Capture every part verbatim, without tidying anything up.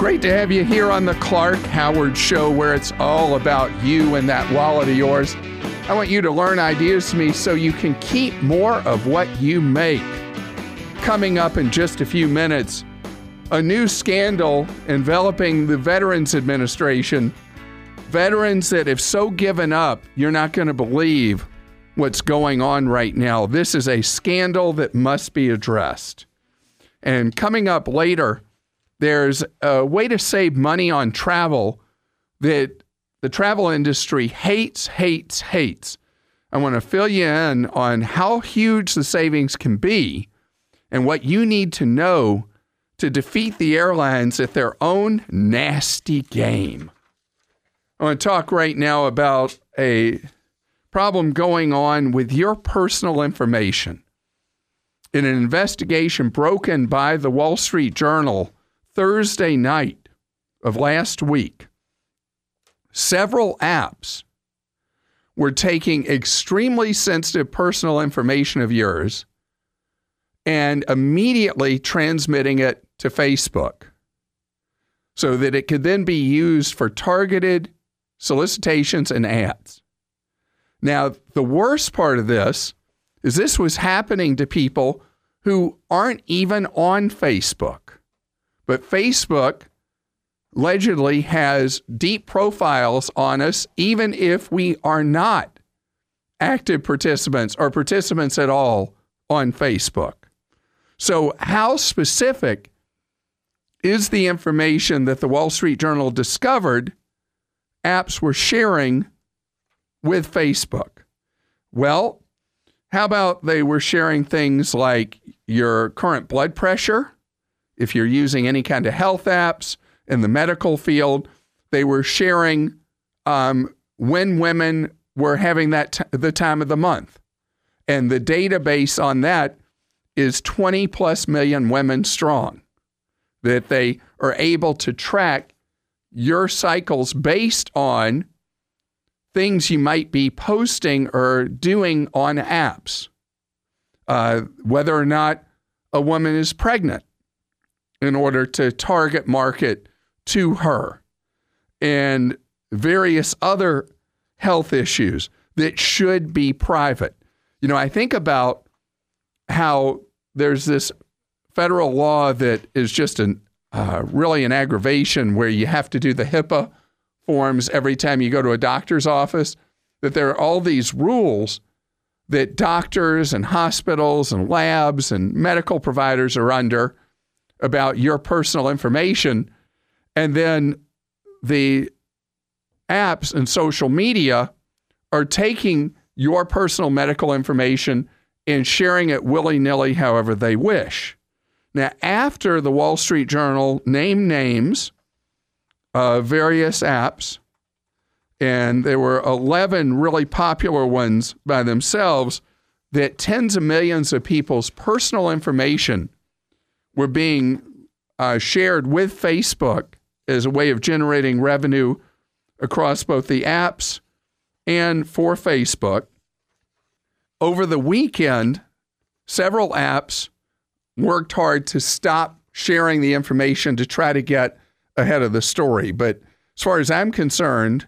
Great to have you here on the Clark Howard Show, where it's all about you and that wallet of yours. I want you to learn ideas from me so you can keep more of what you make. Coming up in just a few minutes, a new scandal enveloping the Veterans Administration. Veterans that have so given up, you're not going to believe what's going on right now. This is a scandal that must be addressed. And coming up later, there's a way to save money on travel that the travel industry hates, hates, hates. I want to fill you in on how huge the savings can be and what you need to know to defeat the airlines at their own nasty game. I want to talk right now about a problem going on with your personal information. In an investigation broken by the Wall Street Journal Thursday night of last week, several apps were taking extremely sensitive personal information of yours and immediately transmitting it to Facebook so that it could then be used for targeted solicitations and ads. Now, the worst part of this is this was happening to people who aren't even on Facebook. But Facebook allegedly has deep profiles on us, even if we are not active participants or participants at all on Facebook. So how specific is the information that the Wall Street Journal discovered apps were sharing with Facebook? Well, how about they were sharing things like your current blood pressure? If you're using any kind of health apps in the medical field, they were sharing um, when women were having that t- the time of the month. And the database on that is twenty plus million women strong, that they are able to track your cycles based on things you might be posting or doing on apps, uh, whether or not a woman is pregnant, in order to target market to her, and various other health issues that should be private. You know, I think about how there's this federal law that is just an uh, really an aggravation where you have to do the HIPAA forms every time you go to a doctor's office, that there are all these rules that doctors and hospitals and labs and medical providers are under about your personal information. And then the apps and social media are taking your personal medical information and sharing it willy-nilly however they wish. Now, after the Wall Street Journal named names of various apps, and there were eleven really popular ones by themselves, that tens of millions of people's personal information were being uh, shared with Facebook as a way of generating revenue across both the apps and for Facebook. Over the weekend, several apps worked hard to stop sharing the information to try to get ahead of the story. But as far as I'm concerned,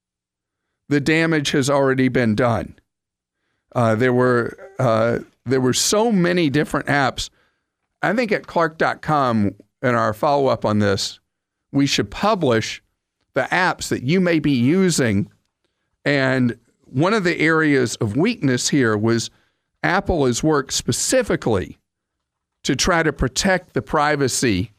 the damage has already been done. Uh, there were uh, there were so many different apps. I think at Clark dot com, in our follow-up on this, we should publish the apps that you may be using. And one of the areas of weakness here was Apple has worked specifically to try to protect the privacy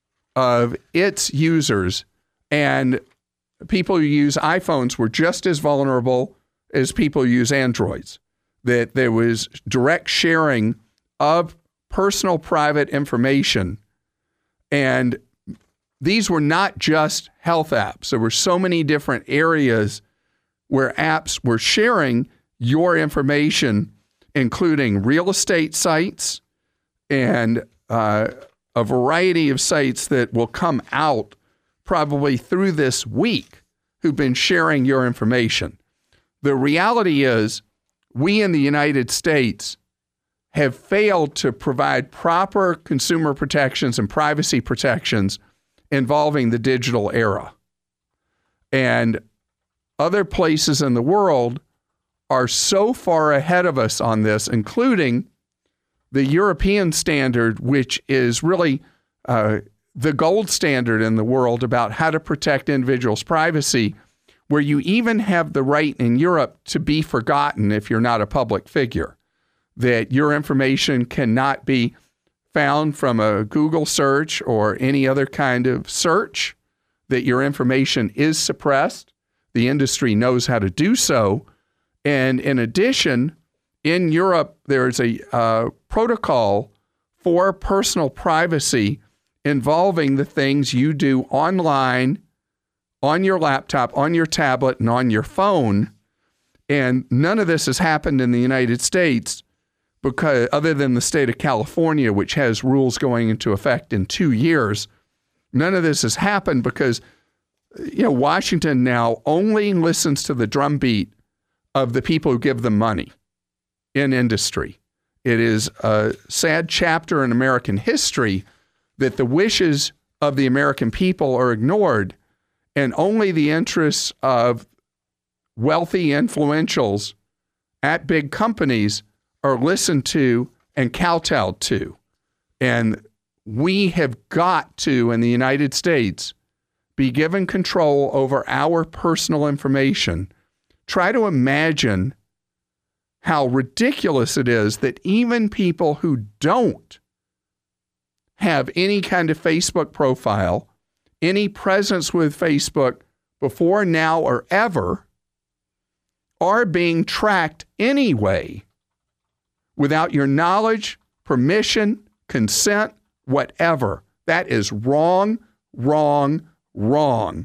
of its users. And people who use iPhones were just as vulnerable as people who use Androids. That there was direct sharing of personal private information. And these were not just health apps. There were so many different areas where apps were sharing your information, including real estate sites and uh, a variety of sites that will come out probably through this week who've been sharing your information. The reality is we in the United States have failed to provide proper consumer protections and privacy protections involving the digital era. And other places in the world are so far ahead of us on this, including the European standard, which is really uh, the gold standard in the world about how to protect individuals' privacy, where you even have the right in Europe to be forgotten if you're not a public figure, that your information cannot be found from a Google search or any other kind of search, that your information is suppressed. The industry knows how to do so. And in addition, in Europe, there's a uh, protocol for personal privacy involving the things you do online, on your laptop, on your tablet, and on your phone. And none of this has happened in the United States, because other than the state of California, which has rules going into effect in two years, none of this has happened because, you know, Washington now only listens to the drumbeat of the people who give them money in industry. It is a sad chapter in American history that the wishes of the American people are ignored, and only the interests of wealthy influentials at big companies are listened to and kowtowed to. And we have got to, in the United States, be given control over our personal information. Try to imagine how ridiculous it is that even people who don't have any kind of Facebook profile, any presence with Facebook before, now, or ever, are being tracked anyway without your knowledge, permission, consent, whatever. That is wrong, wrong, wrong.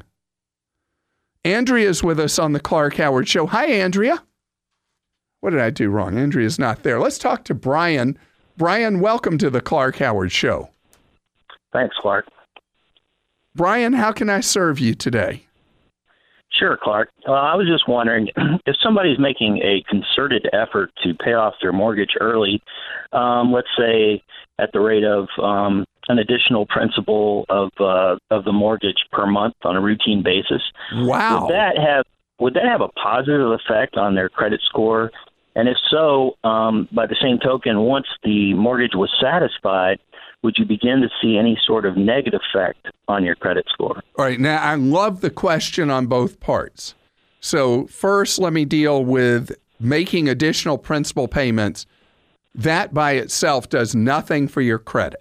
Andrea is with us on the Clark Howard Show. Hi, Andrea. What did I do wrong? Andrea's not there. Let's talk to Brian. Brian, welcome to the Clark Howard Show. Thanks, Clark. Brian, how can I serve you today? Sure, Clark. Uh, I was just wondering, if somebody's making a concerted effort to pay off their mortgage early, um, let's say at the rate of um, an additional principal of uh, of the mortgage per month on a routine basis, wow, would that have would that have a positive effect on their credit score? And if so, um, by the same token, once the mortgage was satisfied, would you begin to see any sort of negative effect on your credit score? All right. Now, I love the question on both parts. So first, let me deal with making additional principal payments. That by itself does nothing for your credit,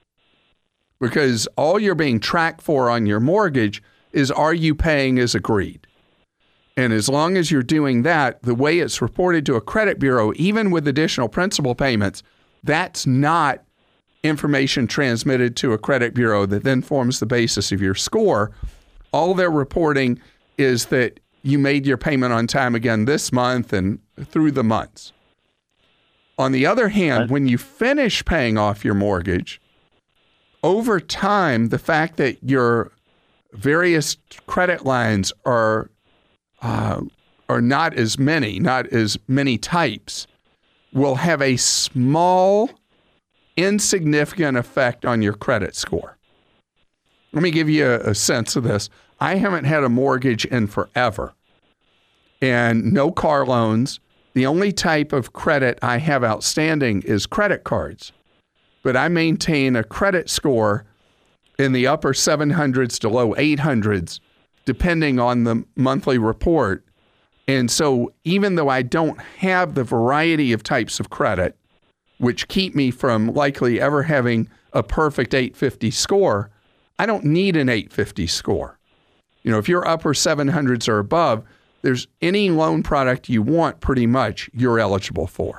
because all you're being tracked for on your mortgage is, are you paying as agreed? And as long as you're doing that, the way it's reported to a credit bureau, even with additional principal payments, that's not information transmitted to a credit bureau that then forms the basis of your score. All they're reporting is that you made your payment on time again this month and through the months. On the other hand, when you finish paying off your mortgage, over time, the fact that your various credit lines are uh, are not as many, not as many types, will have a small, insignificant effect on your credit score. Let me give you a, a sense of this. I haven't had a mortgage in forever, and no car loans. The only type of credit I have outstanding is credit cards, but I maintain a credit score in the upper seven hundreds to low eight hundreds, depending on the monthly report. And so even though I don't have the variety of types of credit, which keep me from likely ever having a perfect eight fifty score, I don't need an eight fifty score. You know, if you're upper seven hundreds or above, there's any loan product you want, pretty much, you're eligible for.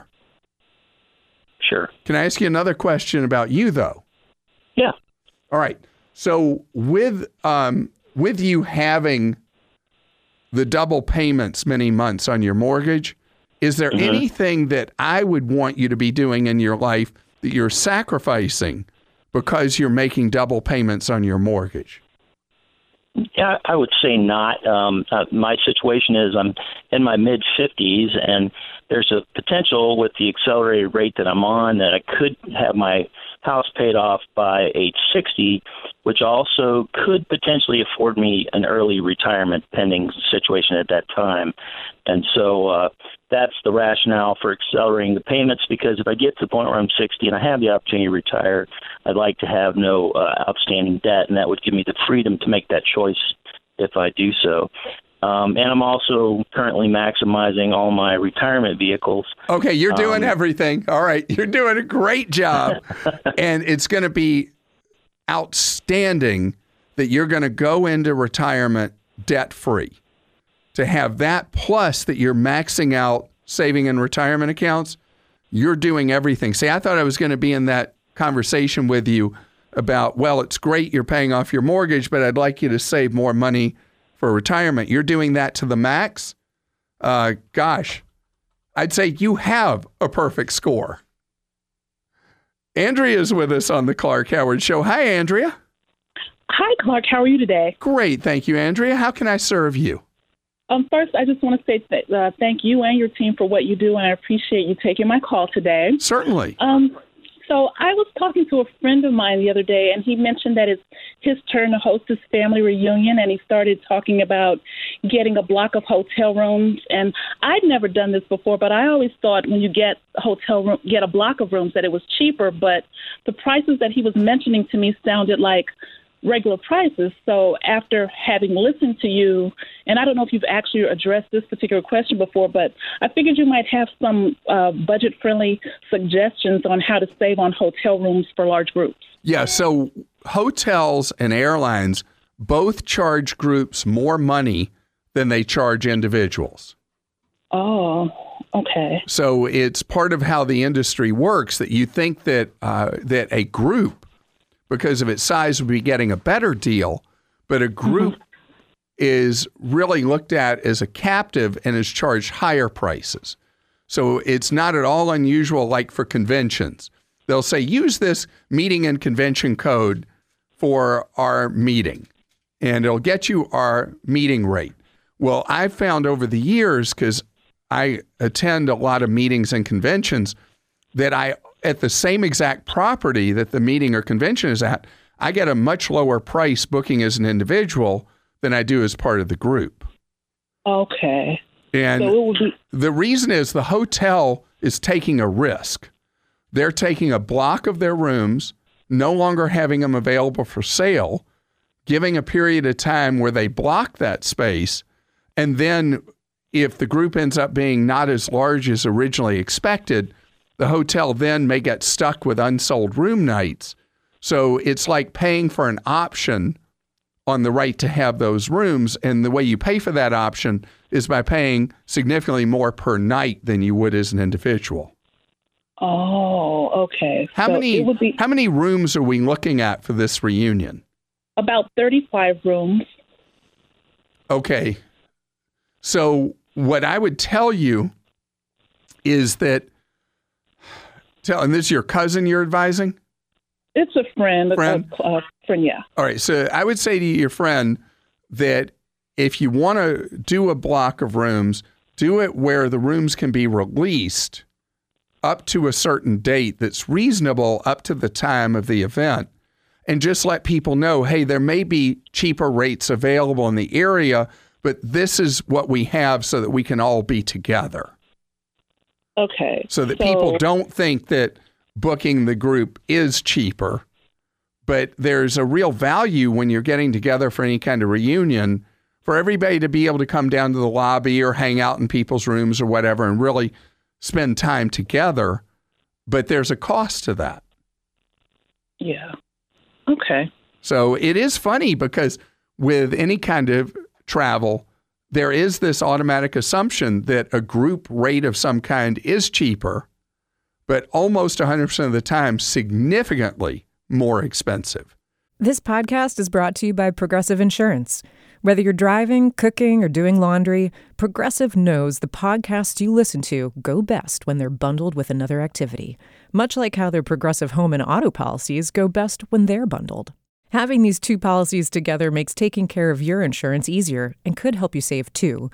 Sure. Can I ask you another question about you, though? Yeah. All right. So with um, with you having the double payments many months on your mortgage, is there mm-hmm. anything that I would want you to be doing in your life that you're sacrificing because you're making double payments on your mortgage? Yeah, I would say not. Um, uh, my situation is I'm in my mid fifties, and there's a potential with the accelerated rate that I'm on that I could have my house paid off by age sixty, which also could potentially afford me an early retirement pending situation at that time. And so uh, that's the rationale for accelerating the payments, because if I get to the point where I'm sixty and I have the opportunity to retire, I'd like to have no uh, outstanding debt, and that would give me the freedom to make that choice if I do so. Um, and I'm also currently maximizing all my retirement vehicles. Okay, you're doing um, everything. All right, you're doing a great job. And it's going to be outstanding that you're going to go into retirement debt-free. To have that, plus that you're maxing out saving and retirement accounts, you're doing everything. See, I thought I was going to be in that conversation with you about, well, it's great you're paying off your mortgage, but I'd like you to save more money for retirement. You're doing that to the max. Uh, gosh, I'd say you have a perfect score. Andrea's with us on the Clark Howard Show. Hi, Andrea. Hi, Clark. How are you today? Great. Thank you, Andrea. How can I serve you? Um, first, I just want to say th- uh, thank you and your team for what you do, and I appreciate you taking my call today. Certainly. Um, so I was talking to a friend of mine the other day, and he mentioned that it's his turn to host his family reunion, and he started talking about getting a block of hotel rooms. And I'd never done this before, but I always thought when you get a hotel room, get a block of rooms, that it was cheaper. But the prices that he was mentioning to me sounded like regular prices. So after having listened to you, and I don't know if you've actually addressed this particular question before, but I figured you might have some uh, budget-friendly suggestions on how to save on hotel rooms for large groups. Yeah, so hotels and airlines both charge groups more money than they charge individuals. Oh, okay. So it's part of how the industry works that you think that uh, that a group, because of its size, would be getting a better deal, but a group mm-hmm. is really looked at as a captive and is charged higher prices. So it's not at all unusual, like for conventions. They'll say, use this meeting and convention code for our meeting, and it'll get you our meeting rate. Well, I've found over the years, because I attend a lot of meetings and conventions, that I at the same exact property that the meeting or convention is at, I get a much lower price booking as an individual than I do as part of the group. Okay. And so it would be- the reason is the hotel is taking a risk. They're taking a block of their rooms, no longer having them available for sale, giving a period of time where they block that space, and then if the group ends up being not as large as originally expected, the hotel then may get stuck with unsold room nights. So it's like paying for an option on the right to have those rooms. And the way you pay for that option is by paying significantly more per night than you would as an individual. Oh, okay. How so many it would be how many rooms are we looking at for this reunion? About thirty-five rooms. Okay. So what I would tell you is that Tell, and this is your cousin you're advising? It's a friend. Friend? A, a friend, yeah. All right. So I would say to your friend that if you want to do a block of rooms, do it where the rooms can be released up to a certain date that's reasonable up to the time of the event. And just let people know, hey, there may be cheaper rates available in the area, but this is what we have so that we can all be together. Okay. So that so, people don't think that booking the group is cheaper, but there's a real value when you're getting together for any kind of reunion for everybody to be able to come down to the lobby or hang out in people's rooms or whatever and really spend time together. But there's a cost to that. Yeah. Okay. So it is funny because with any kind of travel, there is this automatic assumption that a group rate of some kind is cheaper, but almost one hundred percent of the time, significantly more expensive. This podcast is brought to you by Progressive Insurance. Whether you're driving, cooking, or doing laundry, Progressive knows the podcasts you listen to go best when they're bundled with another activity, much like how their Progressive home and auto policies go best when they're bundled. Having these two policies together makes taking care of your insurance easier and could help you save too.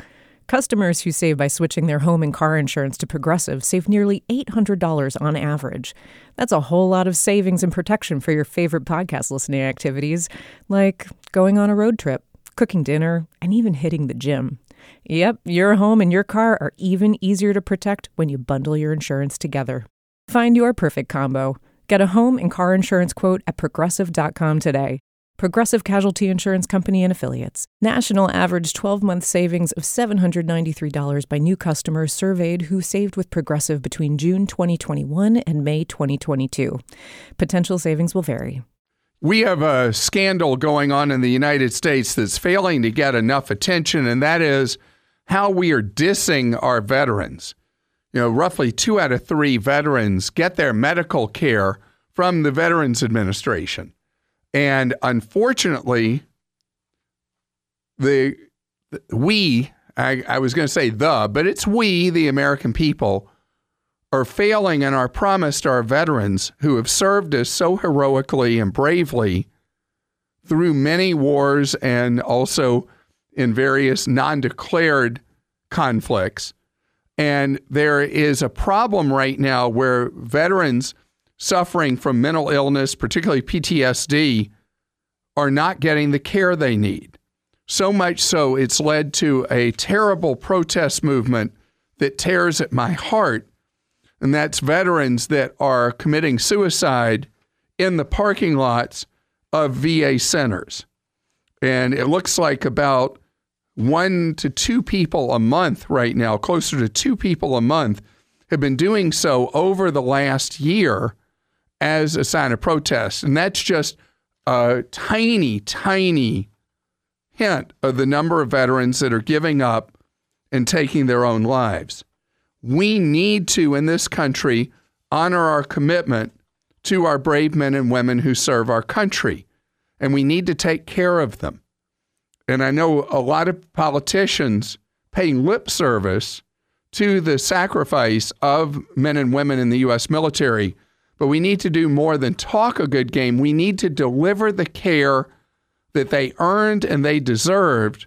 Customers who save by switching their home and car insurance to Progressive save nearly eight hundred dollars on average. That's a whole lot of savings and protection for your favorite podcast listening activities, like going on a road trip, cooking dinner, and even hitting the gym. Yep, your home and your car are even easier to protect when you bundle your insurance together. Find your perfect combo. Get a home and car insurance quote at progressive dot com today. Progressive Casualty Insurance Company and Affiliates. National average twelve-month savings of seven hundred ninety-three dollars by new customers surveyed who saved with Progressive between June twenty twenty-one and May twenty twenty-two. Potential savings will vary. We have a scandal going on in the United States that's failing to get enough attention, and that is how we are dissing our veterans. You know, roughly two out of three veterans get their medical care from the Veterans Administration. And unfortunately, the we, I, I was going to say the, but it's we, the American people, are failing in our promise to our veterans who have served us so heroically and bravely through many wars and also in various non-declared conflicts. And there is a problem right now where veterans suffering from mental illness, particularly P T S D, are not getting the care they need. So much so it's led to a terrible protest movement that tears at my heart, and that's veterans that are committing suicide in the parking lots of V A centers. And it looks like about one to two people a month right now, closer to two people a month, have been doing so over the last year as a sign of protest. And that's just a tiny, tiny hint of the number of veterans that are giving up and taking their own lives. We need to, in this country, honor our commitment to our brave men and women who serve our country. And we need to take care of them. And I know a lot of politicians paying lip service to the sacrifice of men and women in the U S military. But we need to do more than talk a good game. We need to deliver the care that they earned and they deserved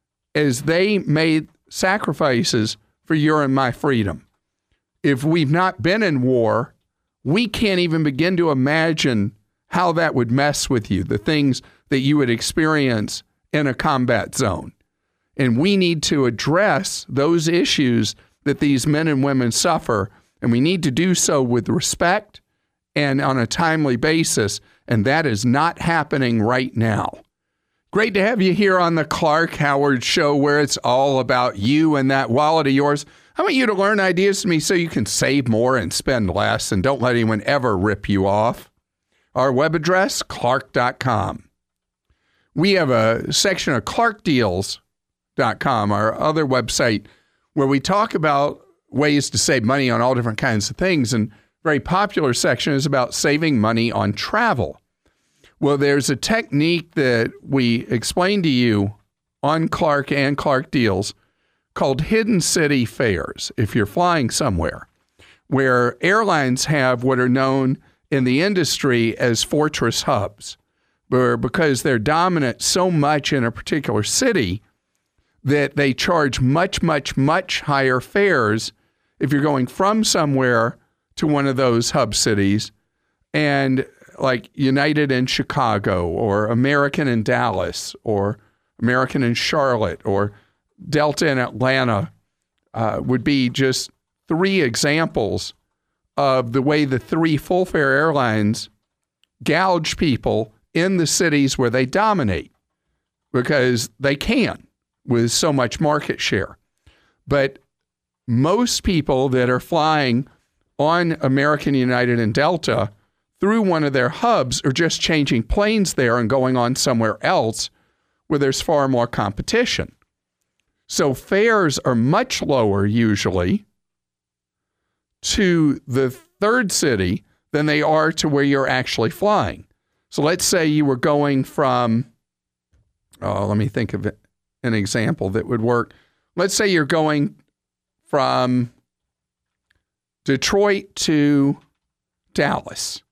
as they made sacrifices for your and my freedom. If we've not been in war, we can't even begin to imagine how that would mess with you, the things that you would experience in a combat zone. And we need to address those issues that these men and women suffer, and we need to do so with respect and on a timely basis, and that is not happening right now. Great to have you here on the Clark Howard Show, where it's all about you and that wallet of yours. I want you to learn ideas from me so you can save more and spend less, and don't let anyone ever rip you off. Our web address, clark dot com. We have a section of clark deals dot com, our other website, where we talk about ways to save money on all different kinds of things. And a very popular section is about saving money on travel. Well, there's a technique that we explain to you on Clark and Clark Deals called hidden city fares, if you're flying somewhere, where airlines have what are known in the industry as fortress hubs, where because they're dominant so much in a particular city that they charge much, much, much higher fares if you're going from somewhere to one of those hub cities, and like United in Chicago or American in Dallas or American in Charlotte or Delta in Atlanta uh, would be just three examples of the way the three full fare airlines gouge people in the cities where they dominate, because they can with so much market share. But most people that are flying on American, United, and Delta through one of their hubs are just changing planes there and going on somewhere else where there's far more competition. So fares are much lower usually to the third city than they are to where you're actually flying. So let's say you were going from, oh, let me think of it, an example that would work. Let's say you're going from Detroit to Dallas.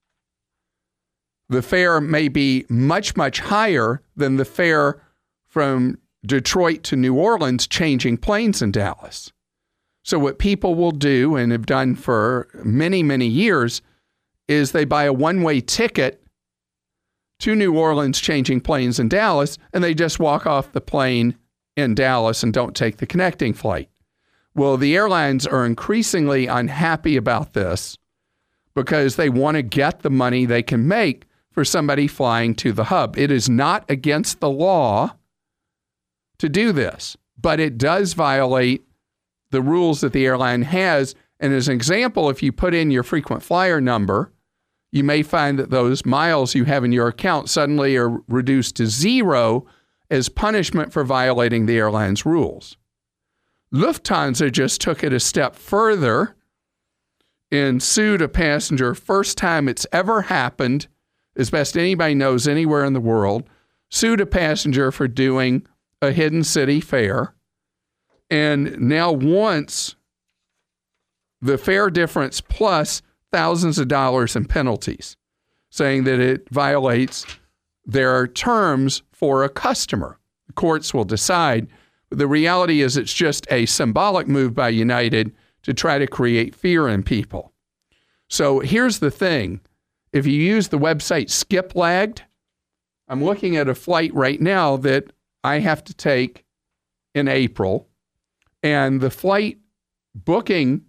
The fare may be much, much higher than the fare from Detroit to New Orleans changing planes in Dallas. So what people will do and have done for many, many years is they buy a one-way ticket to New Orleans changing planes in Dallas, and they just walk off the plane in Dallas and don't take the connecting flight. Well, the airlines are increasingly unhappy about this because they want to get the money they can make for somebody flying to the hub. It is not against the law to do this, but it does violate the rules that the airline has. And as an example, if you put in your frequent flyer number, you may find that those miles you have in your account suddenly are reduced to zero as punishment for violating the airline's rules. Lufthansa just took it a step further and sued a passenger, first time it's ever happened, as best anybody knows anywhere in the world, sued a passenger for doing a hidden city fare, and now wants the fare difference plus thousands of dollars in penalties, saying that it violates their terms for a customer. The courts will decide. The reality is it's just a symbolic move by United to try to create fear in people. So here's the thing. If you use the website Skip Lagged, I'm looking at a flight right now that I have to take in April, and the flight booking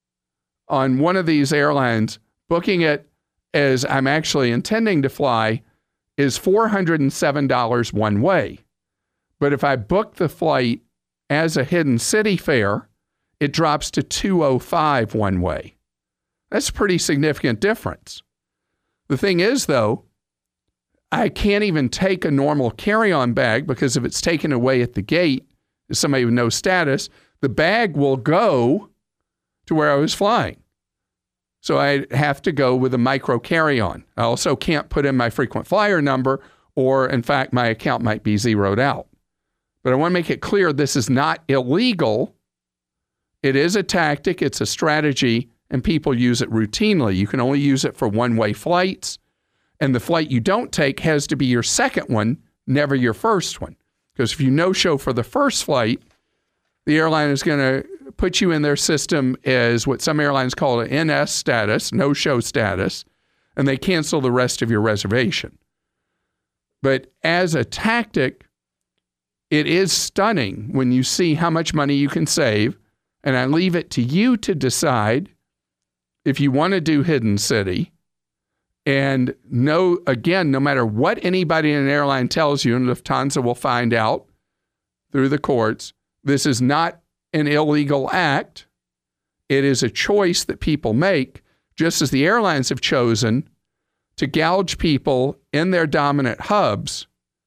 on one of these airlines, booking it as I'm actually intending to fly, is four hundred seven dollars one way. But if I book the flight as a hidden city fare, it drops to two hundred five dollars one way. That's a pretty significant difference. The thing is, though, I can't even take a normal carry-on bag because if it's taken away at the gate, as somebody with no status, the bag will go to where I was flying. So I have to go with a micro carry-on. I also can't put in my frequent flyer number, or in fact, my account might be zeroed out. But I want to make it clear this is not illegal. It is a tactic, it's a strategy, and people use it routinely. You can only use it for one-way flights, and the flight you don't take has to be your second one, never your first one. Because if you no-show for the first flight, the airline is going to put you in their system as what some airlines call an N S status, no-show status, and they cancel the rest of your reservation. But as a tactic, it is stunning when you see how much money you can save, and I leave it to you to decide if you want to do Hidden City. And no, again, no matter what anybody in an airline tells you, and Lufthansa will find out through the courts, this is not an illegal act. It is a choice that people make, just as the airlines have chosen to gouge people in their dominant hubs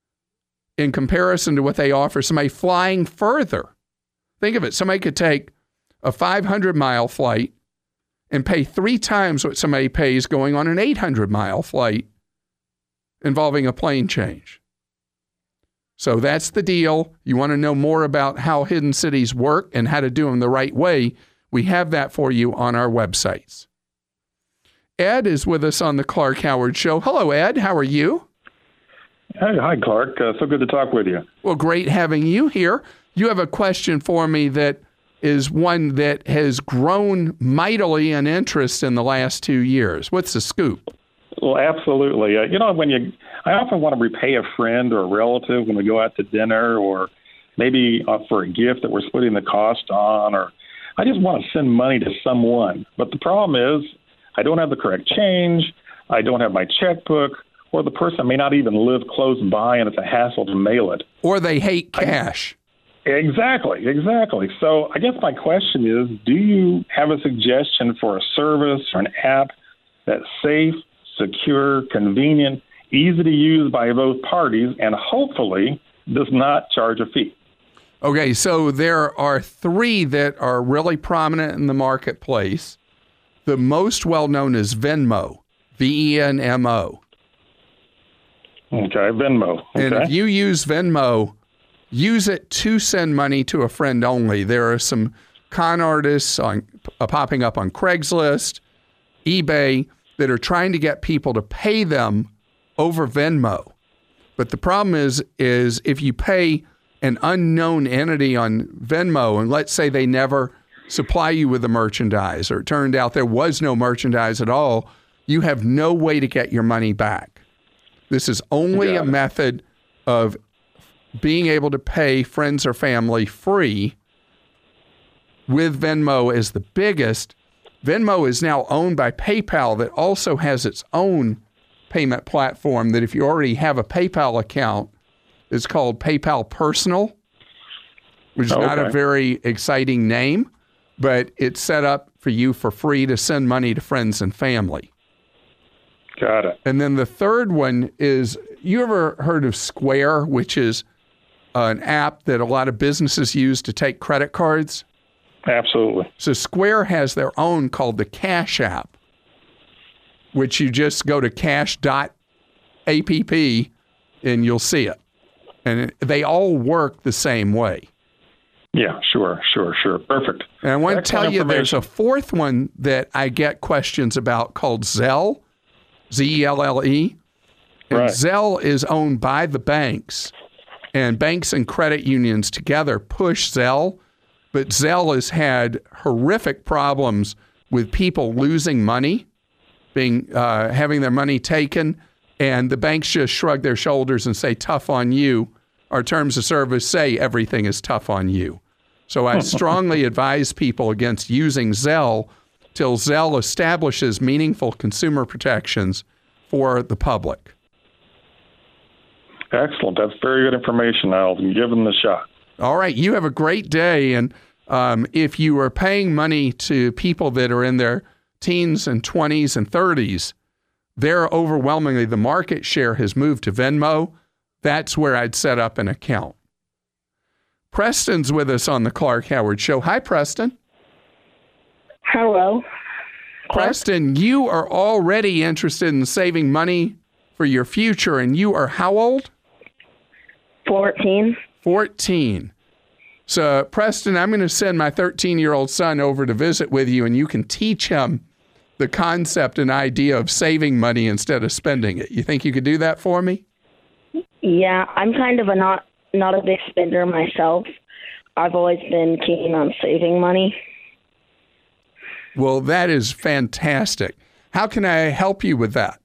in comparison to what they offer somebody flying further. Think of it. Somebody could take a five hundred mile flight and pay three times what somebody pays going on an eight hundred mile flight involving a plane change. So that's the deal. You want to know more about how hidden cities work and how to do them the right way, we have that for you on our websites. Ed is with us on the Clark Howard Show. Hello, Ed. How are you? Hey, hi, Clark. Uh, so good to talk with you. Well, great having you here. You have a question for me that is one that has grown mightily in interest in the last two years. What's the scoop? Well, absolutely. Uh, you know, when you, I often want to repay a friend or a relative when we go out to dinner, or maybe uh, for a gift that we're splitting the cost on, or I just want to send money to someone. But the problem is I don't have the correct change, I don't have my checkbook, or the person may not even live close by and it's a hassle to mail it. Or they hate cash. I, exactly, exactly. So I guess my question is, do you have a suggestion for a service or an app that's safe, secure, convenient, easy to use by both parties, and hopefully does not charge a fee? Okay, so there are three that are really prominent in the marketplace. The most well-known is Venmo, V E N M O. Okay, Venmo. Okay. And if you use Venmo, use it to send money to a friend only. There are some con artists on, uh, popping up on Craigslist, eBay, that are trying to get people to pay them over Venmo. But the problem is, is if you pay an unknown entity on Venmo, and let's say they never supply you with the merchandise, or it turned out there was no merchandise at all, you have no way to get your money back. This is only a method of being able to pay friends or family free, with Venmo as the biggest. Venmo is now owned by PayPal, that also has its own payment platform that if you already have a PayPal account, is called PayPal Personal, which is okay. Not a very exciting name, but it's set up for you for free to send money to friends and family. Got it. And then the third one is, you ever heard of Square, which is an app that a lot of businesses use to take credit cards? Absolutely. So Square has their own called the Cash App, which you just go to cash dot app and you'll see it. And it, they all work the same way. Yeah, sure, sure, sure. Perfect. And I want to tell you there's a fourth one that I get questions about called Zelle, Z E L L E. And right. Zelle is owned by the banks, and banks and credit unions together push Zelle. But Zelle has had horrific problems with people losing money, being uh, having their money taken, and the banks just shrug their shoulders and say, tough on you. Our terms of service say everything is tough on you. So I strongly advise people against using Zelle till Zelle establishes meaningful consumer protections for the public. Excellent. That's very good information. I'll give them the shot. All right. You have a great day. And um, if you are paying money to people that are in their teens and twenties and thirties, they're overwhelmingly, the market share has moved to Venmo. That's where I'd set up an account. Preston's with us on the Clark Howard Show. Hi, Preston. Hello. Preston, you are already interested in saving money for your future, and you are how old? fourteen. fourteen. So, Preston, I'm going to send my thirteen-year-old son over to visit with you, and you can teach him the concept and idea of saving money instead of spending it. You think you could do that for me? Yeah, I'm kind of a not not a big spender myself. I've always been keen on saving money. Well, that is fantastic. How can I help you with that?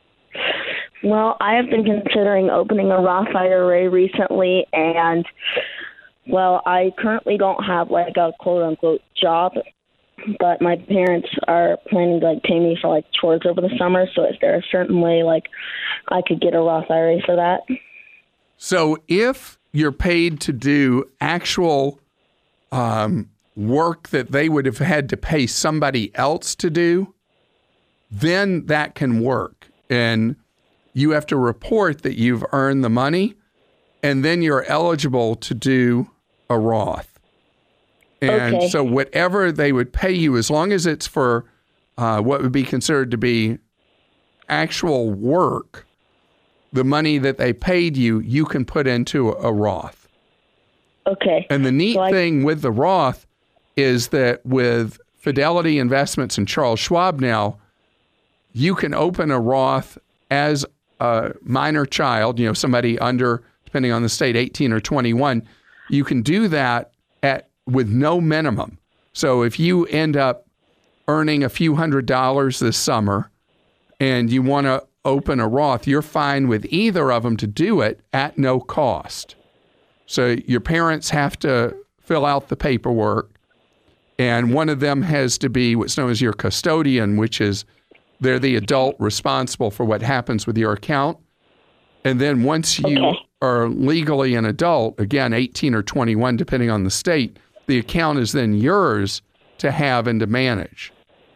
Well, I have been considering opening a Roth I R A recently, and, well, I currently don't have, like, a quote-unquote job, but my parents are planning to, like, pay me for, like, chores over the summer, so is there a certain way, like, I could get a Roth I R A for that? So if you're paid to do actual um, work that they would have had to pay somebody else to do, then that can work. And you have to report that you've earned the money, and then you're eligible to do a Roth. And okay. So whatever they would pay you, as long as it's for uh, what would be considered to be actual work, the money that they paid you, you can put into a Roth. Okay. And the neat so I- thing with the Roth is that with Fidelity Investments and Charles Schwab now, you can open a Roth as a minor child, you know, somebody under, depending on the state, eighteen or twenty-one. You can do that at with no minimum. So if you end up earning a few hundred dollars this summer and you want to open a Roth, you're fine with either of them to do it at no cost. So your parents have to fill out the paperwork, and one of them has to be what's known as your custodian, which is they're the adult responsible for what happens with your account. And then once you okay. are legally an adult, again, eighteen or twenty-one, depending on the state, the account is then yours to have and to manage.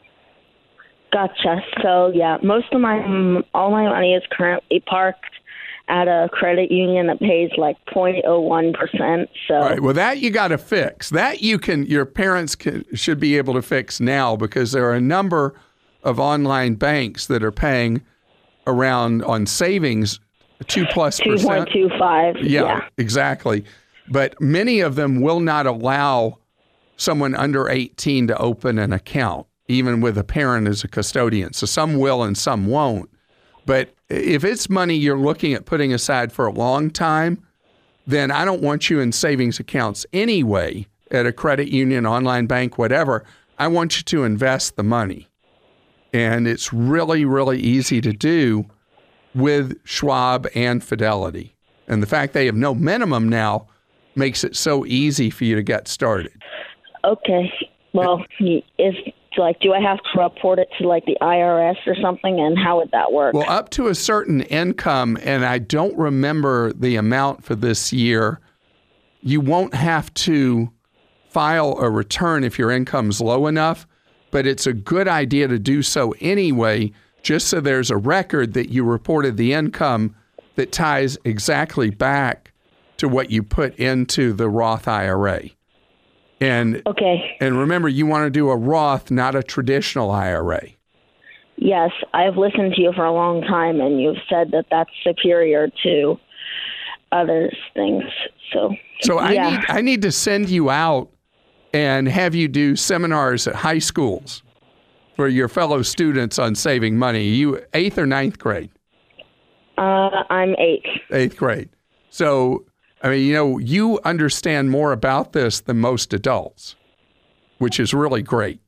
Gotcha. So, yeah, most of my, all my money is currently parked at a credit union that pays like zero point zero one percent. So, all right. Well, that you got to fix. That you can, your parents can, should be able to fix now, because there are a number of online banks that are paying around on savings two plus percent. two point two five. Yeah, yeah, exactly. But many of them will not allow someone under eighteen to open an account, even with a parent as a custodian. So some will and some won't. But if it's money you're looking at putting aside for a long time, then I don't want you in savings accounts anyway at a credit union, online bank, whatever. I want you to invest the money. And it's really, really easy to do with Schwab and Fidelity. And the fact they have no minimum now makes it so easy for you to get started. Okay. Well, if like, do I have to report it to like the I R S or something? And how would that work? Well, up to a certain income, and I don't remember the amount for this year, you won't have to file a return if your income's low enough, but it's a good idea to do so anyway, just so there's a record that you reported the income that ties exactly back to what you put into the Roth I R A. And okay. And remember, you want to do a Roth, not a traditional I R A. Yes, I've listened to you for a long time, and you've said that that's superior to other things. So, so I yeah. need I need to send you out and have you do seminars at high schools for your fellow students on saving money. Are you eighth or ninth grade? Uh, I'm eighth. Eighth grade. So, I mean, you know, you understand more about this than most adults, which is really great.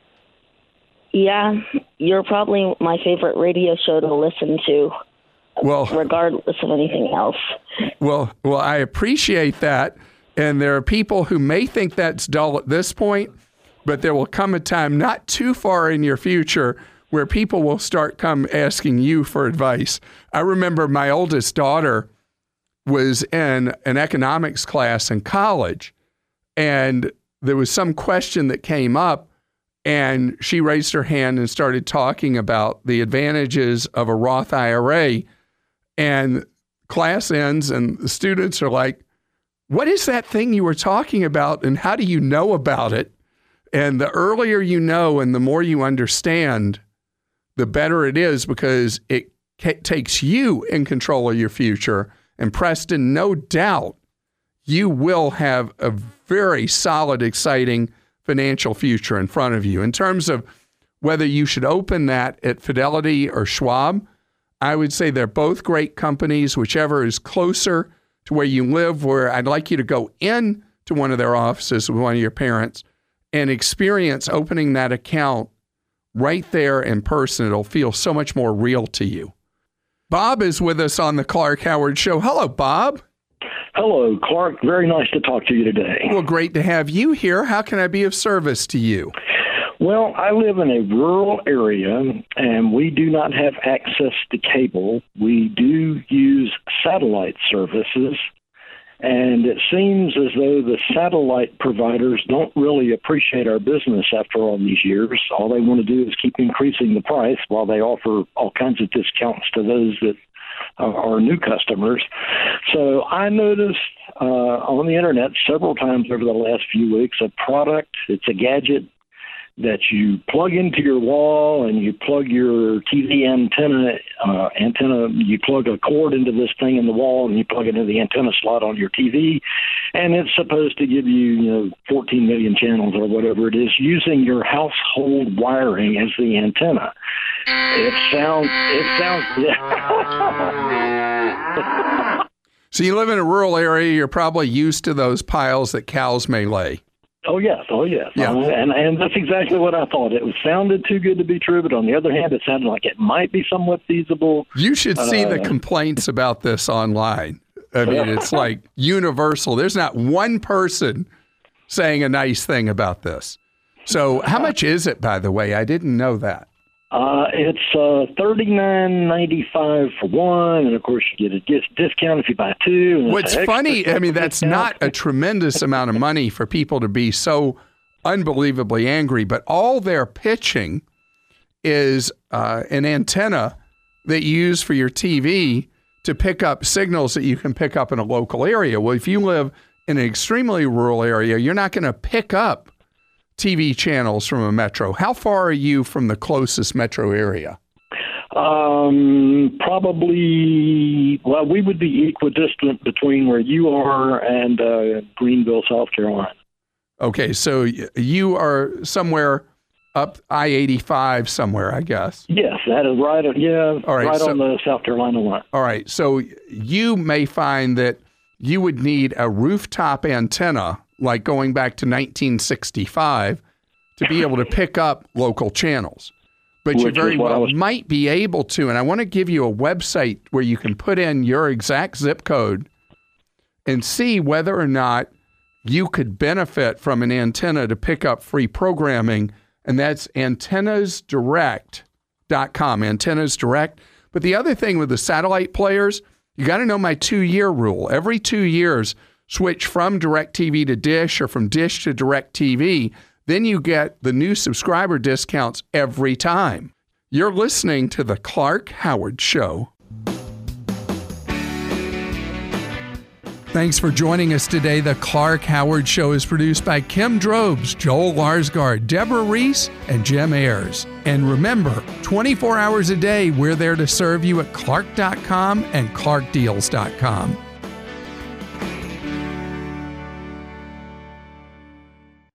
Yeah, you're probably my favorite radio show to listen to, well, regardless of anything else. Well, well, I appreciate that. And there are people who may think that's dull at this point, but there will come a time not too far in your future where people will start come asking you for advice. I remember my oldest daughter was in an economics class in college, and there was some question that came up, and she raised her hand and started talking about the advantages of a Roth I R A, and class ends, and the students are like, what is that thing you were talking about, and how do you know about it? And the earlier you know and the more you understand, the better it is, because it ca- takes you in control of your future. And Preston, no doubt, you will have a very solid, exciting financial future in front of you. In terms of whether you should open that at Fidelity or Schwab, I would say they're both great companies, whichever is closer to where you live, where I'd like you to go in to one of their offices with one of your parents and experience opening that account right there in person. It'll feel so much more real to you. Bob is with us on the Clark Howard Show. Hello, Bob. Hello, Clark. Very nice to talk to you today. Well, great to have you here. How can I be of service to you? Well, I live in a rural area, and we do not have access to cable. We do use satellite services, and it seems as though the satellite providers don't really appreciate our business after all these years. All they want to do is keep increasing the price while they offer all kinds of discounts to those that are new customers. So I noticed uh, on the internet several times over the last few weeks a product, it's a gadget that you plug into your wall, and you plug your T V antenna, uh, antenna, you plug a cord into this thing in the wall, and you plug it into the antenna slot on your T V, and it's supposed to give you, you know, fourteen million channels or whatever it is, using your household wiring as the antenna. It sounds, it sounds, yeah. So you live in a rural area, you're probably used to those piles that cows may lay. Oh, yes. Oh, yes. Yeah. Uh, and, and that's exactly what I thought. It was, sounded too good to be true, but on the other hand, it sounded like it might be somewhat feasible. You should see uh, the complaints about this online. I mean, it's like universal. There's not one person saying a nice thing about this. So how much is it, by the way? I didn't know that. Uh, it's uh, thirty-nine ninety-five for one, and of course you get a dis- discount if you buy two. And What's funny, I mean, that's discount. not a tremendous amount of money for people to be so unbelievably angry, but all they're pitching is uh, an antenna that you use for your T V to pick up signals that you can pick up in a local area. Well, if you live in an extremely rural area, you're not going to pick up T V channels from a metro. How far are you from the closest metro area? Um, probably, well, we would be equidistant between where you are and uh, Greenville, South Carolina. Okay, so you are somewhere up I eighty-five somewhere, I guess. Yes, that is right. Yeah, all right, right so, on the South Carolina line. All right, so you may find that you would need a rooftop antenna, like going back to nineteen sixty-five, to be able to pick up local channels. But Which you very well was... might be able to. And I want to give you a website where you can put in your exact zip code and see whether or not you could benefit from an antenna to pick up free programming. And that's antennas direct dot com, Antennas Direct. But the other thing with the satellite players, you got to know my two-year rule. Every two years, switch from DirecTV to Dish or from Dish to DirecTV. Then you get the new subscriber discounts every time. You're listening to The Clark Howard Show. Thanks for joining us today. The Clark Howard Show is produced by Kim Drobes, Joel Larsgaard, Deborah Reese, and Jim Ayers. And remember, twenty-four hours a day, we're there to serve you at clark dot com and clark deals dot com.